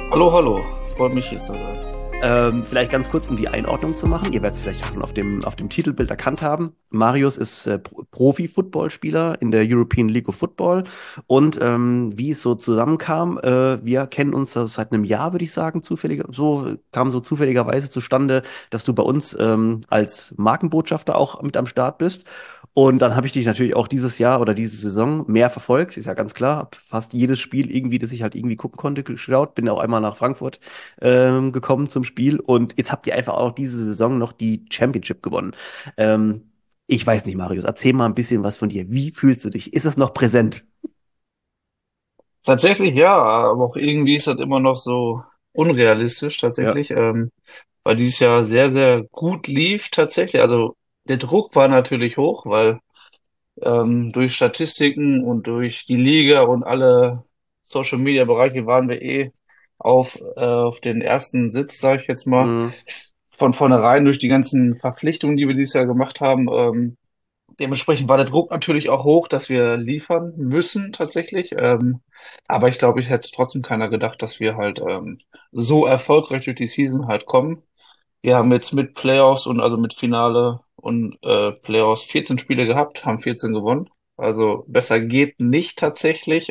Hallo, hallo. Freut mich hier zu sein. Vielleicht ganz kurz, um die Einordnung zu machen. Ihr werdet es vielleicht schon auf dem Titelbild erkannt haben. Marius ist Profi-Footballspieler in der European League of Football. Und wie es so zusammenkam, wir kennen uns seit einem Jahr, würde ich sagen, kam so zufälligerweise zustande, dass du bei uns als Markenbotschafter auch mit am Start bist. Und dann habe ich dich natürlich auch dieses Jahr oder diese Saison mehr verfolgt, ist ja ganz klar. Hab fast jedes Spiel irgendwie, das ich halt irgendwie gucken konnte, geschaut. Bin auch einmal nach Frankfurt gekommen zum Spiel und jetzt habt ihr einfach auch diese Saison noch die Championship gewonnen. Ähm, Ich weiß nicht, Marius, erzähl mal ein bisschen was von dir. Wie fühlst du dich? Ist es noch präsent? Tatsächlich ja, aber auch irgendwie ist das immer noch so unrealistisch Ja. tatsächlich, weil dieses Jahr sehr, sehr gut lief tatsächlich. Also der Druck war natürlich hoch, weil durch Statistiken und durch die Liga und alle Social Media Bereiche waren wir auf den ersten Sitz, sage ich jetzt mal. Mhm. Von vornherein durch die ganzen Verpflichtungen, die wir dieses Jahr gemacht haben. Dementsprechend war der Druck natürlich auch hoch, dass wir liefern müssen tatsächlich. Aber ich glaube, ich hätte trotzdem keiner gedacht, dass wir halt so erfolgreich durch die Season halt kommen. Wir haben jetzt mit Playoffs und also mit Finale und Playoffs 14 Spiele gehabt, haben 14 gewonnen. Also besser geht nicht tatsächlich.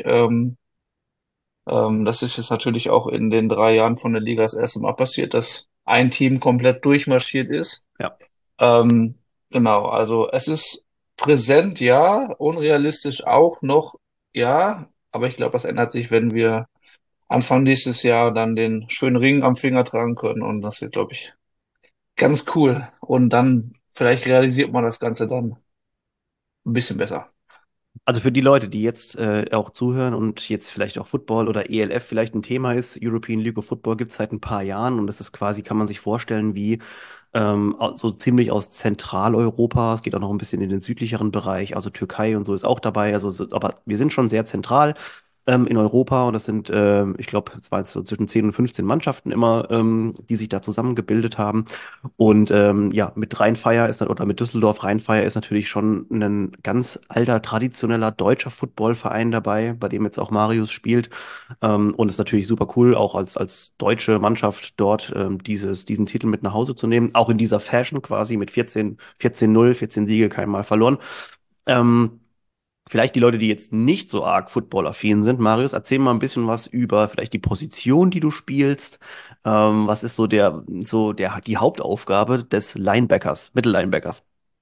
Das ist jetzt natürlich auch in den 3 Jahren von der Liga das erste Mal passiert, dass ein Team komplett durchmarschiert ist. Ja. Ähm, genau, also es ist präsent, ja, unrealistisch auch noch, ja, aber ich glaube, das ändert sich, wenn wir Anfang nächstes Jahr dann den schönen Ring am Finger tragen können und das wird, glaube ich, ganz cool und dann vielleicht realisiert man das Ganze dann ein bisschen besser. Also für die Leute, die jetzt auch zuhören und jetzt vielleicht auch Football oder ELF vielleicht ein Thema ist, European League of Football gibt es seit ein paar Jahren und das ist quasi, kann man sich vorstellen, wie so ziemlich aus Zentraleuropa. Es geht auch noch ein bisschen in den südlicheren Bereich, also Türkei und so ist auch dabei. Aber wir sind schon sehr zentral in Europa und das sind, ich glaube, es waren jetzt so zwischen 10 und 15 Mannschaften immer, die sich da zusammengebildet haben. Und ja, mit Rheinfeier ist oder mit Düsseldorf Rheinfeier ist natürlich schon ein ganz alter, traditioneller deutscher Footballverein dabei, bei dem jetzt auch Marius spielt. Und es ist natürlich super cool, auch als deutsche Mannschaft dort diesen Titel mit nach Hause zu nehmen. Auch in dieser Fashion quasi mit 14-0, 14 Siege, kein Mal verloren. Ähm, Vielleicht die Leute, die jetzt nicht so arg footballaffin sind. Marius, erzähl mal ein bisschen was über vielleicht die Position, die du spielst. Was ist die Hauptaufgabe des Linebackers, Mittellinebackers?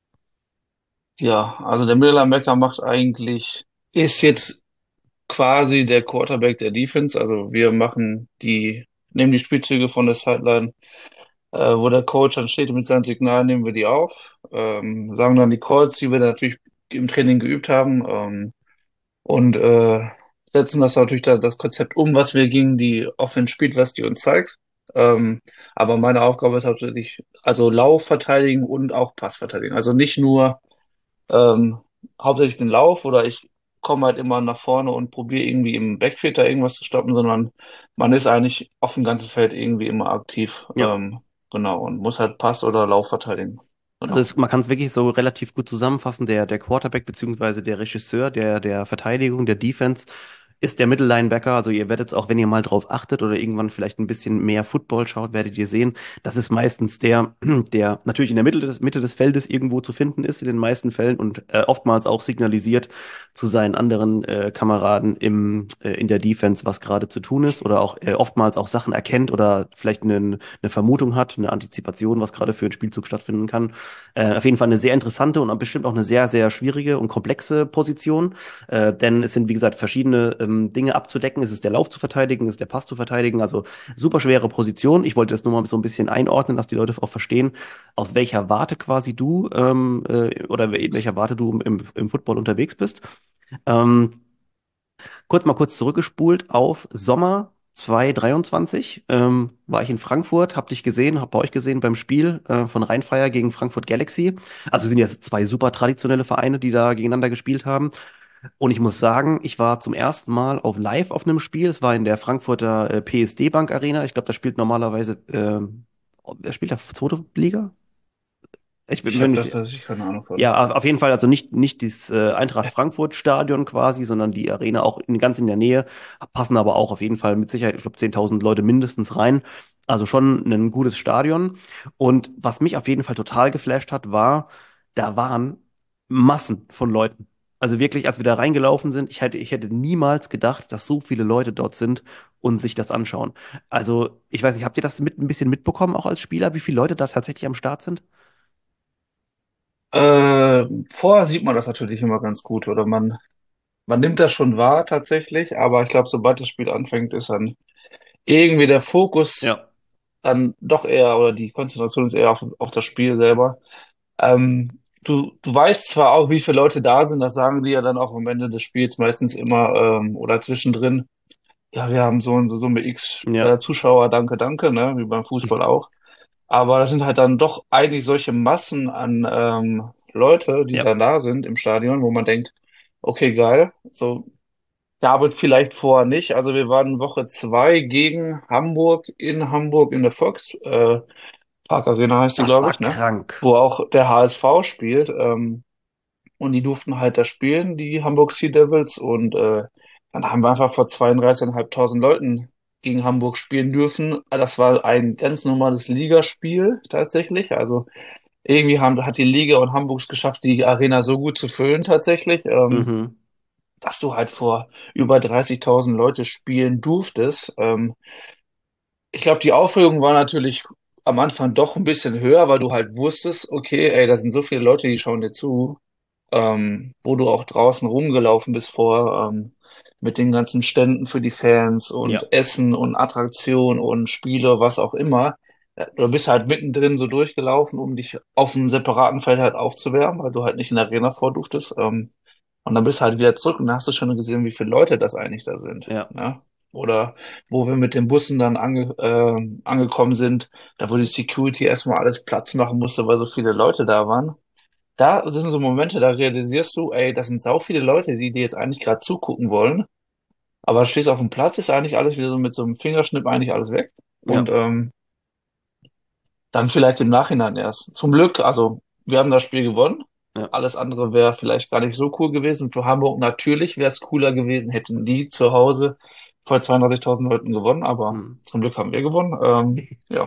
Ja, also der Mittellinebacker ist jetzt quasi der Quarterback der Defense. Also nehmen die Spielzüge von der Sideline, wo der Coach dann steht mit seinem Signal, nehmen wir die auf, sagen dann die Calls, die wir dann natürlich im Training geübt haben, und setzen das Konzept um, was wir gegen die Offense spielt, was die uns zeigt. Ähm, aber meine Aufgabe ist hauptsächlich, also Lauf verteidigen und auch Pass verteidigen. Also nicht nur ähm, hauptsächlich den Lauf oder ich komme halt immer nach vorne und probiere irgendwie im Backfield da irgendwas zu stoppen, sondern man ist eigentlich auf dem ganzen Feld irgendwie immer aktiv. Ja. Genau, und muss halt Pass oder Lauf verteidigen. Genau. Man kann es wirklich so relativ gut zusammenfassen. Der Quarterback beziehungsweise der Regisseur der Verteidigung, der Defense, ist der Mittellinebacker. Also ihr werdet es auch, wenn ihr mal drauf achtet oder irgendwann vielleicht ein bisschen mehr Football schaut, werdet ihr sehen, das ist meistens der natürlich in der Mitte des Feldes irgendwo zu finden ist, in den meisten Fällen und oftmals auch signalisiert zu seinen anderen Kameraden in der Defense, was gerade zu tun ist oder auch oftmals auch Sachen erkennt oder vielleicht eine Vermutung hat, eine Antizipation, was gerade für einen Spielzug stattfinden kann. Auf jeden Fall eine sehr interessante und bestimmt auch eine sehr, sehr schwierige und komplexe Position, denn es sind, wie gesagt, verschiedene Dinge abzudecken. Es ist der Lauf zu verteidigen, es ist der Pass zu verteidigen, also super schwere Position. Ich wollte das nur mal so ein bisschen einordnen, dass die Leute auch verstehen, aus welcher Warte quasi du oder in welcher Warte du im Football unterwegs bist. Ähm, kurz zurückgespult auf Sommer 2023. War ich in Frankfurt, hab dich gesehen, hab bei euch gesehen beim Spiel von Rhein-Fire gegen Frankfurt Galaxy. Also sind ja zwei super traditionelle Vereine, die da gegeneinander gespielt haben. Und ich muss sagen, ich war zum ersten Mal auf einem Spiel. Es war in der Frankfurter PSD Bank Arena. Ich glaube, da spielt normalerweise, wer spielt da? Zweite Liga? Ich bin Ich mir habe nicht das sicher. tatsächlich keine Ahnung von. Ja, auf jeden Fall, also nicht dieses Eintracht Frankfurt Stadion quasi, sondern die Arena auch ganz in der Nähe, passen aber auch auf jeden Fall mit Sicherheit, ich glaube, 10.000 Leute mindestens rein. Also schon ein gutes Stadion. Und was mich auf jeden Fall total geflasht hat, war, da waren Massen von Leuten. Also wirklich, als wir da reingelaufen sind, ich hätte niemals gedacht, dass so viele Leute dort sind und sich das anschauen. Also, ich weiß nicht, habt ihr das ein bisschen mitbekommen, auch als Spieler, wie viele Leute da tatsächlich am Start sind? Vorher sieht man das natürlich immer ganz gut oder man nimmt das schon wahr tatsächlich, aber ich glaube, sobald das Spiel anfängt, ist dann irgendwie der Fokus Ja. dann doch eher oder die Konzentration ist eher auf das Spiel selber. Du weißt zwar auch, wie viele Leute da sind, das sagen die ja dann auch am Ende des Spiels meistens immer oder zwischendrin. Ja, wir haben so und so Summe X Ja. Zuschauer, danke, danke, ne, wie beim Fußball auch. Aber das sind halt dann doch eigentlich solche Massen an Leute, die Ja. dann da sind im Stadion, wo man denkt, okay, geil. So gab es vielleicht vorher nicht. Also wir waren Woche 2 gegen Hamburg in der Park Arena heißt die, Das glaube war ich, ne? krank. Wo auch der HSV spielt. Und die durften halt da spielen, die Hamburg Sea Devils. Und dann haben wir einfach vor 32.500 Leuten gegen Hamburg spielen dürfen. Das war ein ganz normales Ligaspiel tatsächlich. Also irgendwie hat die Liga und Hamburgs geschafft, die Arena so gut zu füllen tatsächlich, Mhm. dass du halt vor über 30.000 Leute spielen durftest. Ich glaube, die Aufregung war natürlich am Anfang doch ein bisschen höher, weil du halt wusstest, okay, ey, da sind so viele Leute, die schauen dir zu, wo du auch draußen rumgelaufen bist mit den ganzen Ständen für die Fans Ja. und Essen und Attraktion und Spiele, was auch immer. Du bist halt mittendrin so durchgelaufen, um dich auf einem separaten Feld halt aufzuwärmen, weil du halt nicht in der Arena vor durftest. Und dann bist du halt wieder zurück und dann hast du schon gesehen, wie viele Leute das eigentlich da sind. Ja. Ne? Oder wo wir mit den Bussen dann angekommen sind, da wo die Security erstmal alles Platz machen musste, weil so viele Leute da waren. Da sind so Momente, da realisierst du, ey, das sind sau viele Leute, die dir jetzt eigentlich gerade zugucken wollen. Aber du stehst auf dem Platz, ist eigentlich alles wieder so mit so einem Fingerschnipp eigentlich alles weg. Und Ja. dann vielleicht im Nachhinein erst. Zum Glück, also wir haben das Spiel gewonnen. Ja. Alles andere wäre vielleicht gar nicht so cool gewesen. Für Hamburg natürlich wäre es cooler gewesen, hätten die zu Hause vor 32.000 Leuten gewonnen. Aber Mhm. zum Glück haben wir gewonnen. Ja.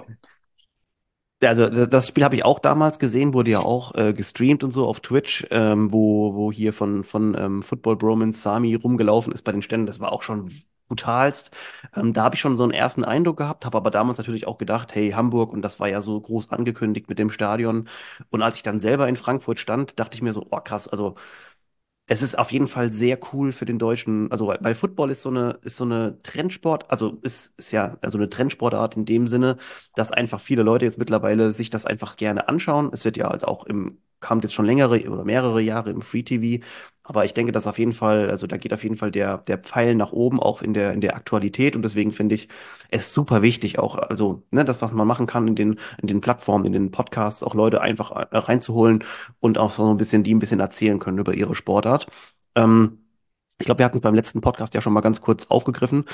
Also das Spiel habe ich auch damals gesehen, wurde ja auch gestreamt und so auf Twitch, wo hier von Football Bromance Sami rumgelaufen ist bei den Ständen. Das war auch schon brutalst. Da habe ich schon so einen ersten Eindruck gehabt, habe aber damals natürlich auch gedacht, hey, Hamburg, und das war ja so groß angekündigt mit dem Stadion. Und als ich dann selber in Frankfurt stand, dachte ich mir so, oh krass, also es ist auf jeden Fall sehr cool für den Deutschen, also weil Football ist so eine Trendsport, also ist ja also eine Trendsportart in dem Sinne, dass einfach viele Leute jetzt mittlerweile sich das einfach gerne anschauen. Es wird ja halt auch kam jetzt schon längere oder mehrere Jahre im Free TV, aber ich denke, dass auf jeden Fall, also da geht auf jeden Fall der Pfeil nach oben, auch in der Aktualität, und deswegen finde ich es super wichtig auch, also ne, das, was man machen kann in den Plattformen, in den Podcasts, auch Leute einfach reinzuholen und auch so ein bisschen, die ein bisschen erzählen können über ihre Sportart. Ähm, Ich glaube, wir hatten es beim letzten Podcast ja schon mal ganz kurz aufgegriffen.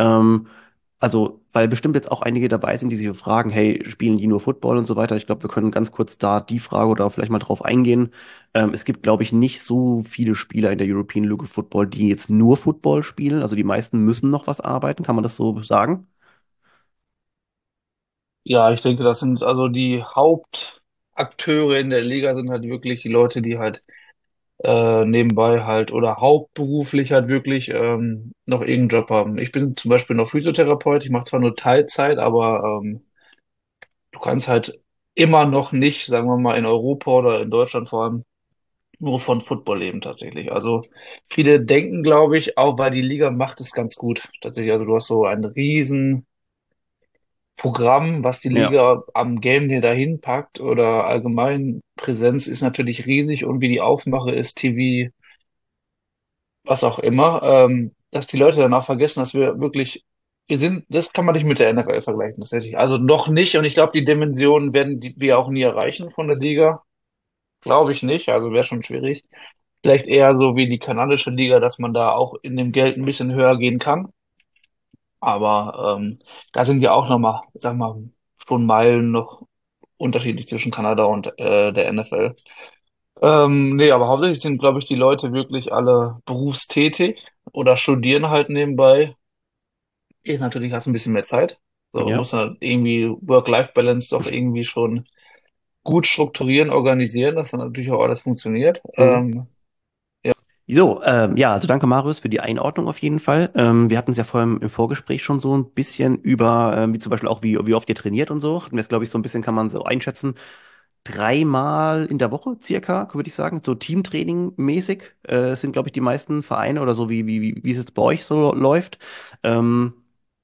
Also, weil bestimmt jetzt auch einige dabei sind, die sich fragen, hey, spielen die nur Football und so weiter. Ich glaube, wir können ganz kurz da die Frage oder vielleicht mal drauf eingehen. Es gibt, glaube ich, nicht so viele Spieler in der European League of Football, die jetzt nur Football spielen. Also die meisten müssen noch was arbeiten. Kann man das so sagen? Ja, ich denke, das sind also die Hauptakteure in der Liga sind halt wirklich die Leute, die halt nebenbei halt oder hauptberuflich halt wirklich noch irgendeinen Job haben. Ich bin zum Beispiel noch Physiotherapeut, ich mache zwar nur Teilzeit, aber du kannst halt immer noch nicht, sagen wir mal, in Europa oder in Deutschland vor allem nur von Football leben tatsächlich. Also viele denken, glaube ich, auch weil die Liga macht es ganz gut tatsächlich. Also du hast so ein riesen Programm, was die Ja, Liga am Game Day dahin packt oder allgemein Präsenz ist natürlich riesig und wie die Aufmache ist, TV, was auch immer, dass die Leute danach vergessen, dass wir sind, das kann man nicht mit der NFL vergleichen, tatsächlich. Also noch nicht und ich glaube, die Dimensionen werden wir auch nie erreichen von der Liga. Glaube ich nicht, also wäre schon schwierig. Vielleicht eher so wie die kanadische Liga, dass man da auch in dem Geld ein bisschen höher gehen kann. Aber da sind ja auch nochmal, sag mal, schon Meilen noch unterschiedlich zwischen Kanada und der NFL. Nee, aber hauptsächlich sind, glaube ich, die Leute wirklich alle berufstätig oder studieren halt nebenbei. Jetzt natürlich hast du ein bisschen mehr Zeit. So, Ja. muss halt irgendwie Work-Life-Balance doch irgendwie schon gut strukturieren, organisieren, dass dann natürlich auch alles funktioniert. Mhm. So, ja, also danke Marius für die Einordnung auf jeden Fall. Wir hatten es ja vorhin im Vorgespräch schon so ein bisschen über, wie zum Beispiel auch, wie oft ihr trainiert und so. Hatten wir es, glaube ich, so ein bisschen, kann man so einschätzen, dreimal in der Woche circa, würde ich sagen, so Teamtraining mäßig. Es sind, glaube ich, die meisten Vereine oder so, wie es jetzt bei euch so läuft. Ähm,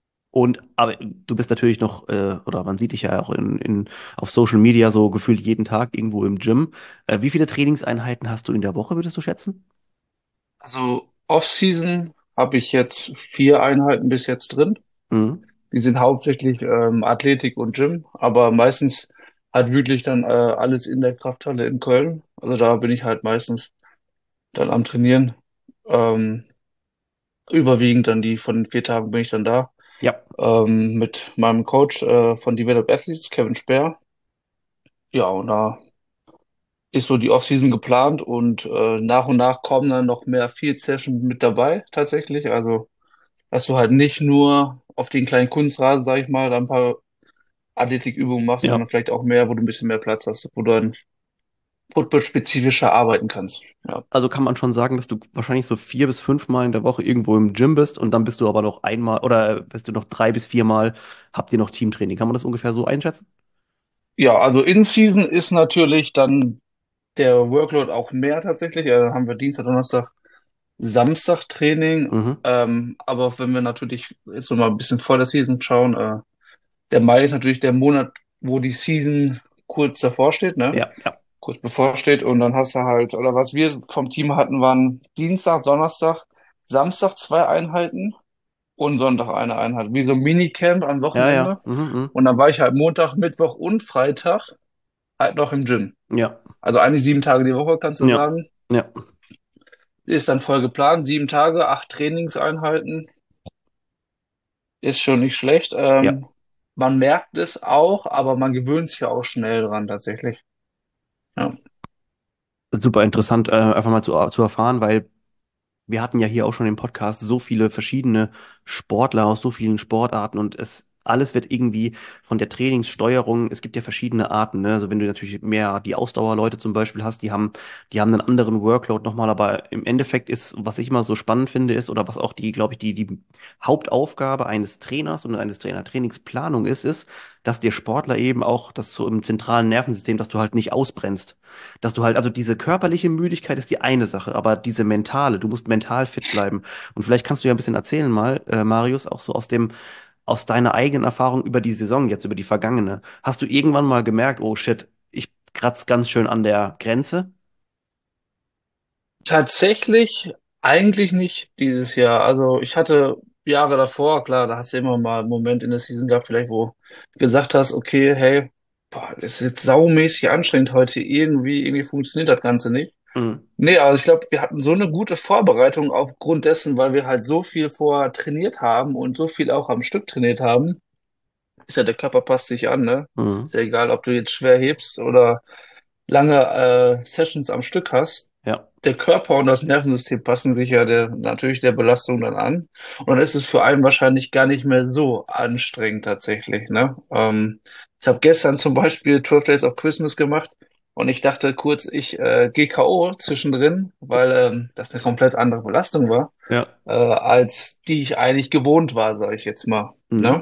aber du bist natürlich noch, oder man sieht dich ja auch auf Social Media so gefühlt jeden Tag irgendwo im Gym. Wie viele Trainingseinheiten hast du in der Woche, würdest du schätzen? Also Off-Season habe ich jetzt 4 Einheiten bis jetzt drin. Mhm. Die sind hauptsächlich Athletik und Gym, aber meistens halt wirklich dann alles in der Krafthalle in Köln. Also da bin ich halt meistens dann am Trainieren. Ähm, Überwiegend dann die von den 4 Tagen bin ich dann da. Ja. Mit meinem Coach von Develop Athletes, Kevin Speer. Ja, und da ist so die Offseason geplant und nach und nach kommen dann noch mehr Field Sessions mit dabei, tatsächlich. Also, dass du halt nicht nur auf den kleinen Kunstrasen, sag ich mal, da ein paar Athletikübungen machst, Ja. sondern vielleicht auch mehr, wo du ein bisschen mehr Platz hast, wo du dann football-spezifischer arbeiten kannst. Ja. Also kann man schon sagen, dass du wahrscheinlich so 4 bis 5 Mal in der Woche irgendwo im Gym bist und dann bist du aber noch einmal oder bist du noch 3 bis 4 Mal, habt ihr noch Teamtraining. Kann man das ungefähr so einschätzen? Ja, also in Season ist natürlich dann der Workload auch mehr tatsächlich. Ja, dann haben wir Dienstag, Donnerstag, Samstag Training. Mhm. Aber wenn wir natürlich jetzt noch mal ein bisschen vor der Season schauen, der Mai ist natürlich der Monat, wo die Season kurz davor steht, ne? Ja, ja, Kurz bevor steht und dann hast du halt, oder was wir vom Team hatten, waren Dienstag, Donnerstag, Samstag 2 Einheiten und Sonntag eine Einheit, wie so ein Minicamp am ja, ja. Wochenende. Mhm, Und dann war ich halt Montag, Mittwoch und Freitag halt noch im Gym. mhm. Ja, Also eigentlich 7 Tage die Woche, kannst du ja, sagen. ja, Ist dann voll geplant, 7 Tage, 8 Trainingseinheiten, ist schon nicht schlecht. ja. Man merkt es auch, aber man gewöhnt sich ja auch schnell dran tatsächlich. Ja. Super interessant, einfach mal zu erfahren, weil wir hatten ja hier auch schon im Podcast so viele verschiedene Sportler aus so vielen Sportarten und alles wird irgendwie von der Trainingssteuerung, es gibt ja verschiedene Arten, ne? Also wenn du natürlich mehr die Ausdauerleute zum Beispiel hast, die haben einen anderen Workload nochmal, aber im Endeffekt ist, was ich immer so spannend finde, ist, oder was auch glaube ich, die Hauptaufgabe eines Trainers und eines Trainingsplanung ist, dass der Sportler eben auch das so im zentralen Nervensystem, dass du halt nicht ausbrennst. Dass du halt, also diese körperliche Müdigkeit ist die eine Sache, aber diese mentale, du musst mental fit bleiben. Und vielleicht kannst du ja ein bisschen erzählen mal, Marius, auch so aus deiner eigenen Erfahrung über die Saison jetzt, über die vergangene. Hast du irgendwann mal gemerkt, oh shit, ich kratz ganz schön an der Grenze? Tatsächlich eigentlich nicht dieses Jahr. Also ich hatte Jahre davor, klar, da hast du immer mal einen Moment in der Season gehabt, vielleicht, wo du gesagt hast, okay, hey, boah, das ist jetzt saumäßig anstrengend heute, irgendwie funktioniert das Ganze nicht. Mhm. Nee, also ich glaube, wir hatten so eine gute Vorbereitung aufgrund dessen, weil wir halt so viel vorher trainiert haben und so viel auch am Stück trainiert haben. Ist ja, der Körper passt sich an, ne? Mhm. Ist ja egal, ob du jetzt schwer hebst oder lange Sessions am Stück hast. Ja, Der Körper und das Nervensystem passen sich ja natürlich der Belastung dann an. Und dann ist es für einen wahrscheinlich gar nicht mehr so anstrengend tatsächlich, ne? Ich habe gestern zum Beispiel 12 Days of Christmas gemacht und ich dachte kurz, ich gehe K.O. zwischendrin, weil das eine komplett andere Belastung war, ja. als die ich eigentlich gewohnt war, sage ich jetzt mal, Mhm. ne?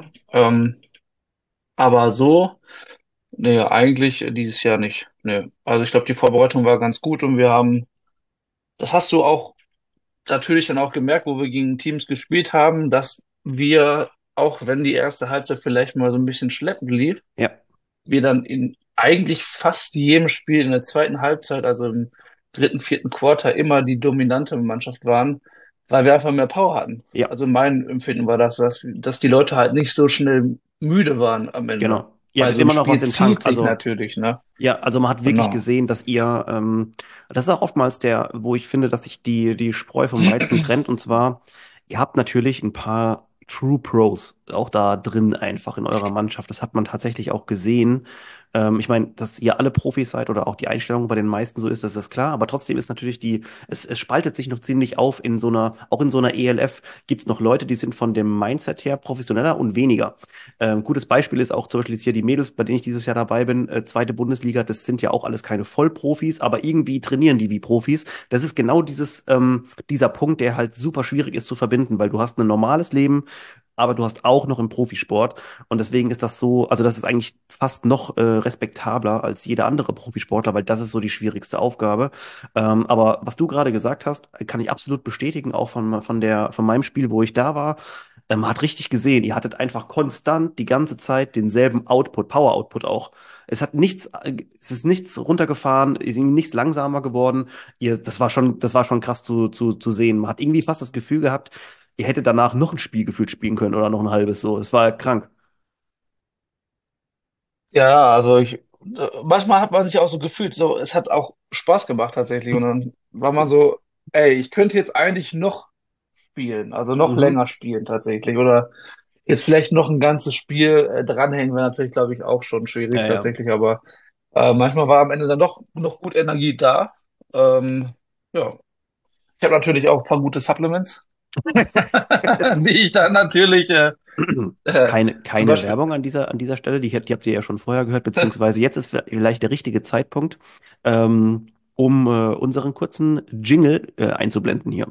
Aber so, nee, eigentlich dieses Jahr nicht. Nee. Also ich glaube, die Vorbereitung war ganz gut und wir haben, das hast du auch natürlich dann auch gemerkt, wo wir gegen Teams gespielt haben, dass wir, auch wenn die erste Halbzeit vielleicht mal so ein bisschen schleppend lief, Ja, wir dann in eigentlich fast jedem Spiel in der zweiten Halbzeit, also im dritten, vierten Quarter, immer die dominante Mannschaft waren, weil wir einfach mehr Power hatten. ja. Also mein Empfinden war das, dass die Leute halt nicht so schnell müde waren am Ende. Genau. Ihr Weil hattet so ein immer noch was Spiel im Tank. zieht sich Also natürlich, ne? ja, also man hat wirklich Genau. gesehen, dass ihr, das ist auch oftmals wo ich finde, dass sich die Spreu vom Weizen trennt. Und zwar, ihr habt natürlich ein paar True Pros auch da drin einfach in eurer Mannschaft. Das hat man tatsächlich auch gesehen. Ich meine, dass ihr alle Profis seid oder auch die Einstellung bei den meisten so ist, das ist klar. Aber trotzdem ist natürlich es spaltet sich noch ziemlich auf in so auch in so einer ELF gibt es noch Leute, die sind von dem Mindset her professioneller und weniger. Gutes Beispiel ist auch zum Beispiel jetzt hier die Mädels, bei denen ich dieses Jahr dabei bin, zweite Bundesliga, das sind ja auch alles keine Vollprofis, aber irgendwie trainieren die wie Profis. Das ist genau dieser Punkt, der halt super schwierig ist zu verbinden, weil du hast ein normales Leben, aber du hast auch noch einen Profisport. Und deswegen ist das so, also das ist eigentlich fast noch respektabler als jeder andere Profisportler, weil das ist so die schwierigste Aufgabe. Aber was du gerade gesagt hast, kann ich absolut bestätigen, auch von meinem Spiel, wo ich da war. Man hat richtig gesehen, ihr hattet einfach konstant die ganze Zeit denselben Output, Power-Output auch. Es ist nichts runtergefahren, ist irgendwie nichts langsamer geworden. Das war schon krass zu sehen. Man hat irgendwie fast das Gefühl gehabt, ihr hättet danach noch ein Spiel gefühlt spielen können oder noch ein halbes so. Es war krank. Ja, ja, also manchmal hat man sich auch so gefühlt, so, es hat auch Spaß gemacht tatsächlich. Und dann war man so, ey, ich könnte jetzt eigentlich noch spielen, also noch Mhm. länger spielen tatsächlich. Oder jetzt vielleicht noch ein ganzes Spiel dranhängen, wäre natürlich, glaube ich, auch schon schwierig Ja, ja. tatsächlich. Aber manchmal war am Ende dann doch noch gut Energie da. Ja, ich habe natürlich auch ein paar gute Supplements, die ich dann natürlich zum Keine Beispiel. Werbung an dieser Stelle, die habt ihr ja schon vorher gehört, beziehungsweise jetzt ist vielleicht der richtige Zeitpunkt, um unseren kurzen Jingle einzublenden hier.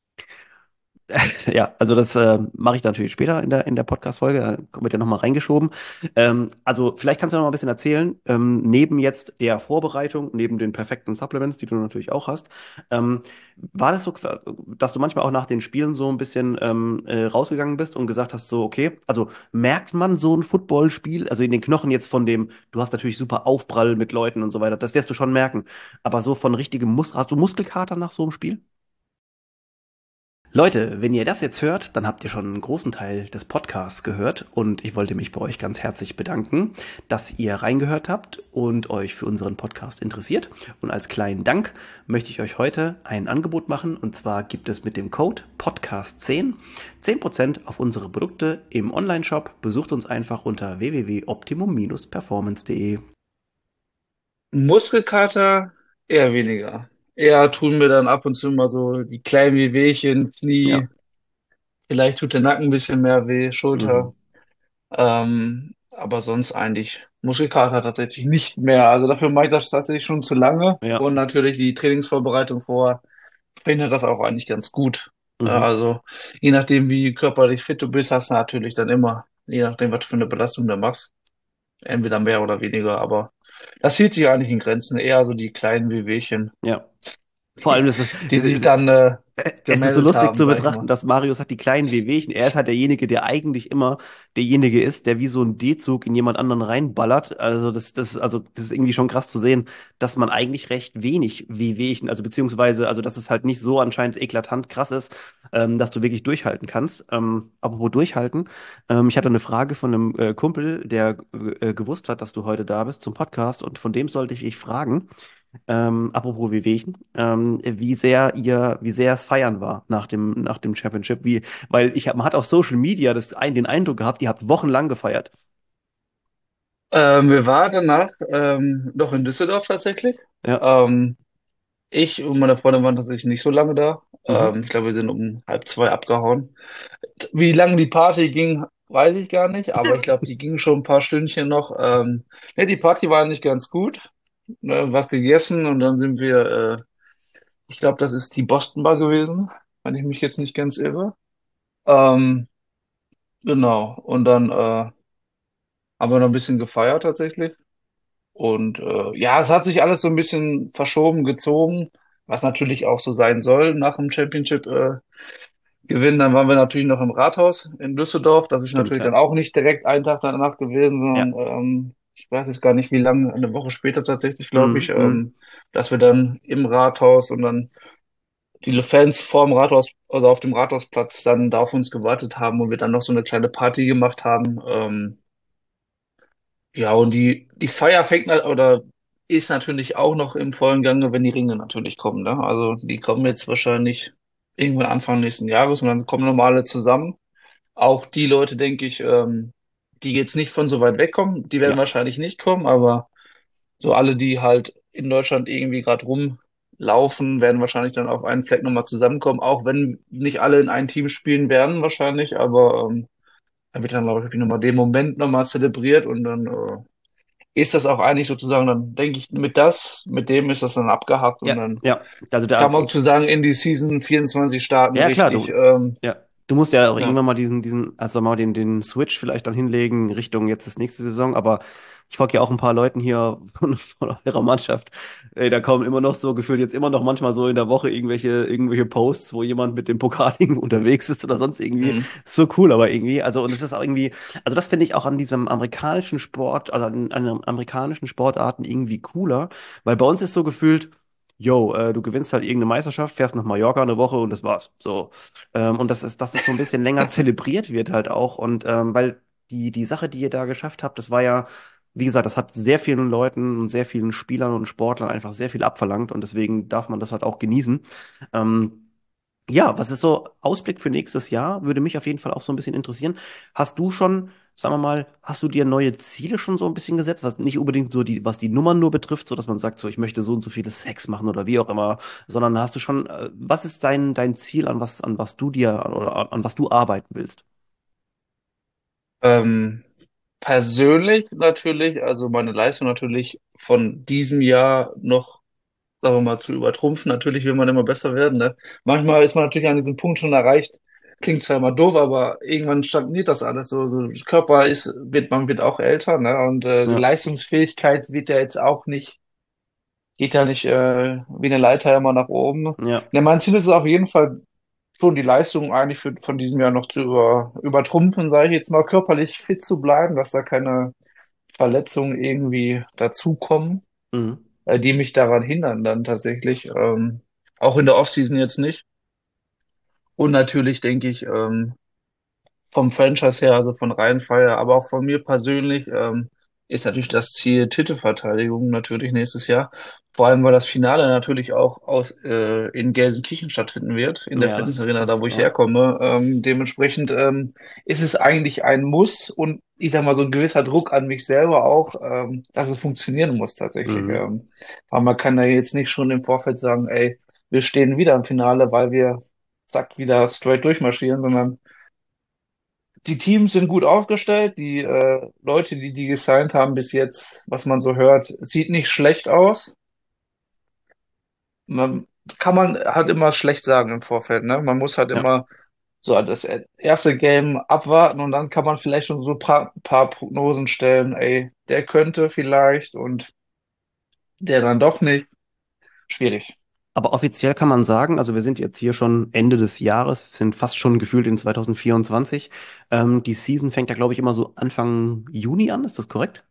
Ja, also das mache ich dann natürlich später in der Podcast-Folge, da wird ja nochmal reingeschoben. Also vielleicht kannst du noch mal ein bisschen erzählen, neben jetzt der Vorbereitung, neben den perfekten Supplements, die du natürlich auch hast, ähm, war das so, dass du manchmal auch nach den Spielen so ein bisschen rausgegangen bist und gesagt hast, so, okay, also merkt man so ein Footballspiel, also in den Knochen jetzt von dem, du hast natürlich super Aufprall mit Leuten und so weiter, das wirst du schon merken, aber so von richtigem hast du Muskelkater nach so einem Spiel? Leute, wenn ihr das jetzt hört, dann habt ihr schon einen großen Teil des Podcasts gehört und ich wollte mich bei euch ganz herzlich bedanken, dass ihr reingehört habt und euch für unseren Podcast interessiert. Und als kleinen Dank möchte ich euch heute ein Angebot machen und zwar gibt es mit dem Code Podcast10 10% auf unsere Produkte im Onlineshop. Besucht uns einfach unter www.optimum-performance.de. Muskelkater eher weniger. Eher tun mir dann ab und zu mal so die kleinen Wehwehchen, Ja. Knie, vielleicht tut der Nacken ein bisschen mehr weh, Schulter. Mhm. Aber sonst eigentlich Muskelkater tatsächlich nicht mehr. Also dafür mache ich das tatsächlich schon zu lange. Ja. Und natürlich die Trainingsvorbereitung vorher verhindert das auch eigentlich ganz gut. Mhm. Also je nachdem, wie körperlich fit du bist, hast du natürlich dann immer, je nachdem, was du für eine Belastung da machst, entweder mehr oder weniger. Aber das hielt sich eigentlich in Grenzen. Eher so die kleinen Wehwehchen, Ja. Vor allem, die sich dann es ist so gemeldet lustig haben, zu sag ich betrachten, mal. dass Marius hat die kleinen Wehwehchen. Er ist halt derjenige, der eigentlich immer derjenige ist, der wie so ein D-Zug in jemand anderen reinballert. Also das ist irgendwie schon krass zu sehen, dass man eigentlich recht wenig Wehwehchen, also beziehungsweise, also dass es halt nicht so anscheinend eklatant krass ist, dass du wirklich durchhalten kannst. Apropos durchhalten, ich hatte eine Frage von einem Kumpel, der gewusst hat, dass du heute da bist zum Podcast und von dem sollte ich fragen. Apropos Wehwehchen, wie sehr es feiern war nach dem Championship, man hat auf Social Media den Eindruck gehabt, ihr habt wochenlang gefeiert. Wir waren danach noch in Düsseldorf tatsächlich. Ja, Ähm, Ich und meine Freundin waren tatsächlich nicht so lange da. mhm. Ich glaube, wir sind um halb zwei abgehauen. Wie lange die Party ging, weiß ich gar nicht, aber ich glaube, die ging schon ein paar Stündchen noch. Ne, die Party war nicht ganz gut. Ne, was gegessen und dann sind wir, ich glaube, das ist die Boston Bar gewesen, wenn ich mich jetzt nicht ganz irre. Ähm, genau. Und dann haben wir noch ein bisschen gefeiert tatsächlich. Und ja, es hat sich alles so ein bisschen verschoben, gezogen, was natürlich auch so sein soll nach dem Championship. Gewinn. Dann waren wir natürlich noch im Rathaus in Düsseldorf. Das ist Stimmt, natürlich dann ja. auch nicht direkt einen Tag danach gewesen, Ja. sondern ich weiß jetzt gar nicht, wie lange, eine Woche später tatsächlich, glaube ich, Mhm. Mhm. dass wir dann im Rathaus und dann die Fans vorm Rathaus, also auf dem Rathausplatz dann da auf uns gewartet haben und wir dann noch so eine kleine Party gemacht haben. Ja, und die Feier oder ist natürlich auch noch im vollen Gange, wenn die Ringe natürlich kommen, ne? Also die kommen jetzt wahrscheinlich irgendwann Anfang nächsten Jahres und dann kommen normale zusammen. Auch die Leute, denke ich, die jetzt nicht von so weit wegkommen, die werden Ja, wahrscheinlich nicht kommen, aber so alle, die halt in Deutschland irgendwie gerade rumlaufen, werden wahrscheinlich dann auf einen Fleck nochmal zusammenkommen, auch wenn nicht alle in ein Team spielen werden wahrscheinlich, aber dann wird dann, glaube ich, nochmal den Moment nochmal zelebriert und dann ist das auch eigentlich sozusagen, dann denke ich, mit dem ist das dann abgehakt und ja, dann ja. Also da, kann man sozusagen in die Season 24 starten, ja klar, richtig. du, ja. Du musst ja auch Ja. irgendwann mal also mal den Switch vielleicht dann hinlegen Richtung jetzt das nächste Saison, aber ich folge ja auch ein paar Leuten hier von eurer Mannschaft. Ey, da kommen immer noch so gefühlt jetzt immer noch manchmal so in der Woche irgendwelche Posts, wo jemand mit dem Pokal irgendwo unterwegs ist oder sonst irgendwie. Mhm. Ist so cool, aber irgendwie, also und es ist auch irgendwie, also das finde ich auch an diesem amerikanischen Sport, also an amerikanischen Sportarten irgendwie cooler, weil bei uns ist so gefühlt, yo, du gewinnst halt irgendeine Meisterschaft, fährst nach Mallorca eine Woche und das war's. So. Und dass es so ein bisschen länger zelebriert wird halt auch. Und weil die Sache, die ihr da geschafft habt, das war ja, wie gesagt, das hat sehr vielen Leuten und sehr vielen Spielern und Sportlern einfach sehr viel abverlangt und deswegen darf man das halt auch genießen. Ähm, ja, was ist so Ausblick für nächstes Jahr? Würde mich auf jeden Fall auch so ein bisschen interessieren. Hast du schon, sagen wir mal, hast du dir neue Ziele schon so ein bisschen gesetzt, was nicht unbedingt so was die Nummern nur betrifft, so dass man sagt, so ich möchte so und so viele Sex machen oder wie auch immer, sondern hast du schon, was ist dein Ziel, an was du dir oder an was du arbeiten willst? Ähm, Persönlich natürlich, also meine Leistung natürlich von diesem Jahr noch, sagen wir mal, zu übertrumpfen. Natürlich will man immer besser werden, ne? Manchmal ist man natürlich an diesem Punkt schon erreicht. Klingt zwar immer doof, aber irgendwann stagniert das alles. So Körper man wird auch älter, ne? Und die Ja, Leistungsfähigkeit wird ja jetzt auch nicht, geht ja nicht wie eine Leiter immer nach oben. ja, Ne, mein Ziel ist es auf jeden Fall schon die Leistung eigentlich von diesem Jahr noch zu übertrumpfen, sage ich jetzt mal, körperlich fit zu bleiben, dass da keine Verletzungen irgendwie dazukommen, mhm. die mich daran hindern dann tatsächlich. Auch in der Offseason jetzt nicht. Und natürlich denke ich, vom Franchise her, also von Rhein-Fire, aber auch von mir persönlich, ist natürlich das Ziel Titelverteidigung natürlich nächstes Jahr. Vor allem, weil das Finale natürlich auch in Gelsenkirchen stattfinden wird, in der Ja, das ist Fitnessarena, da krass, wo ich ja. herkomme. Dementsprechend ist es eigentlich ein Muss und ich sag mal so ein gewisser Druck an mich selber auch, dass es funktionieren muss tatsächlich. Mhm. Weil man kann da jetzt nicht schon im Vorfeld sagen, ey, wir stehen wieder im Finale, weil wir zack wieder straight durchmarschieren, sondern die Teams sind gut aufgestellt. Die Leute, die gesigned haben bis jetzt, was man so hört, sieht nicht schlecht aus. Man kann man halt immer schlecht sagen im Vorfeld, ne? Man muss halt Ja. immer so das erste Game abwarten und dann kann man vielleicht schon so paar Prognosen stellen. Ey, der könnte vielleicht und der dann doch nicht. Schwierig. Aber offiziell kann man sagen, also wir sind jetzt hier schon Ende des Jahres, sind fast schon gefühlt in 2024. Die Season fängt ja, glaube ich, immer so Anfang Juni an, ist das korrekt?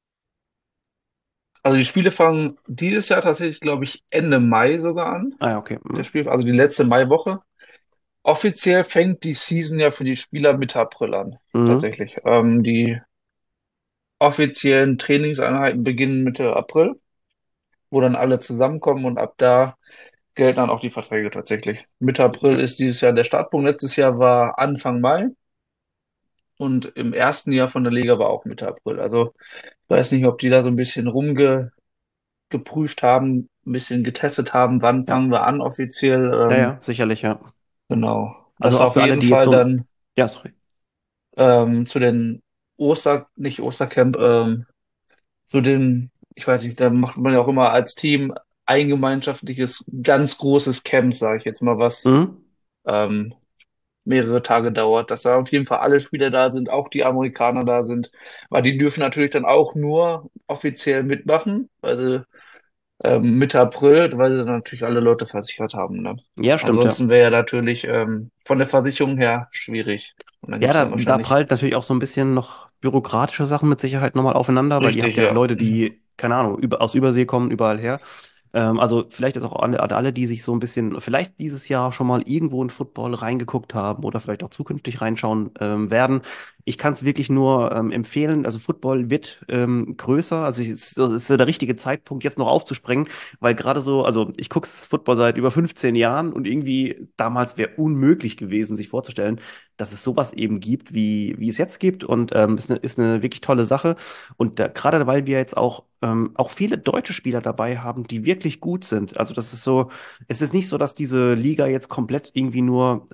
Also die Spiele fangen dieses Jahr tatsächlich, glaube ich, Ende Mai sogar an. Ah ja, okay. Der Mhm. Spiel, also die letzte Maiwoche. Offiziell fängt die Season ja für die Spieler Mitte April an, Mhm. tatsächlich. Die offiziellen Trainingseinheiten beginnen Mitte April, wo dann alle zusammenkommen und ab da gelten dann auch die Verträge tatsächlich. Mitte April ist dieses Jahr der Startpunkt. Letztes Jahr war Anfang Mai und im ersten Jahr von der Liga war auch Mitte April. Also ich weiß nicht, ob die da so ein bisschen geprüft haben, ein bisschen getestet haben, wann Ja. fangen wir an offiziell. Ja, ja, sicherlich, ja. Genau. Also Das auch auf für alle, jeden die jetzt Fall so, dann ja, sorry. zu den nicht Ostercamp, zu den, ich weiß nicht, da macht man ja auch immer als Team ein gemeinschaftliches, ganz großes Camp, sage ich jetzt mal, was Mhm. ähm, mehrere Tage dauert, dass da auf jeden Fall alle Spieler da sind, auch die Amerikaner da sind, weil die dürfen natürlich dann auch nur offiziell mitmachen, weil sie Mitte April, weil sie dann natürlich alle Leute versichert haben, ne? Ja, stimmt, ja. Ansonsten wäre ja natürlich von der Versicherung her schwierig. Und dann Ja, gibt's dann da wahrscheinlich prallt natürlich auch so ein bisschen noch bürokratische Sachen mit Sicherheit nochmal aufeinander, weil ihr habt richtig, ja ja. Leute, die, keine Ahnung, aus Übersee kommen, überall her. Also vielleicht ist auch an alle, die sich so ein bisschen, vielleicht dieses Jahr schon mal irgendwo in Football reingeguckt haben oder vielleicht auch zukünftig reinschauen werden. Ich kann es wirklich nur empfehlen. Also Football wird größer. Also es ist so der richtige Zeitpunkt, jetzt noch aufzuspringen, weil gerade so, also ich gucke Football seit über 15 Jahren und irgendwie damals wäre unmöglich gewesen, sich vorzustellen, dass es sowas eben gibt, wie es jetzt gibt. Und ist eine wirklich tolle Sache. Und gerade weil wir jetzt auch viele deutsche Spieler dabei haben, die wirklich gut sind. Also das ist so, es ist nicht so, dass diese Liga jetzt komplett irgendwie nur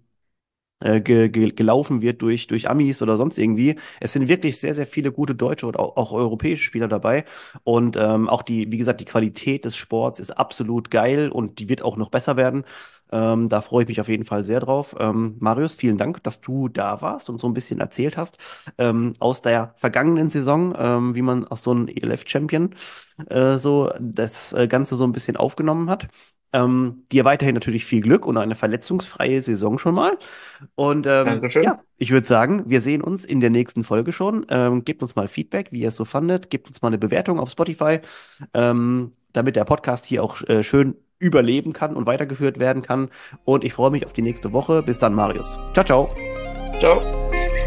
gelaufen wird durch Amis oder sonst irgendwie. Es sind wirklich sehr, sehr viele gute deutsche und auch europäische Spieler dabei. Und auch wie gesagt, die Qualität des Sports ist absolut geil und die wird auch noch besser werden. Da freue ich mich auf jeden Fall sehr drauf. Marius, vielen Dank, dass du da warst und so ein bisschen erzählt hast aus der vergangenen Saison, wie man aus so einem ELF-Champion so das Ganze so ein bisschen aufgenommen hat. Dir weiterhin natürlich viel Glück und eine verletzungsfreie Saison schon mal. Und Dankeschön. ja, ich würde sagen, wir sehen uns in der nächsten Folge schon. Gebt uns mal Feedback, wie ihr es so fandet. Gebt uns mal eine Bewertung auf Spotify, damit der Podcast hier auch schön überleben kann und weitergeführt werden kann. Und ich freue mich auf die nächste Woche. Bis dann, Marius. Ciao, ciao. Ciao.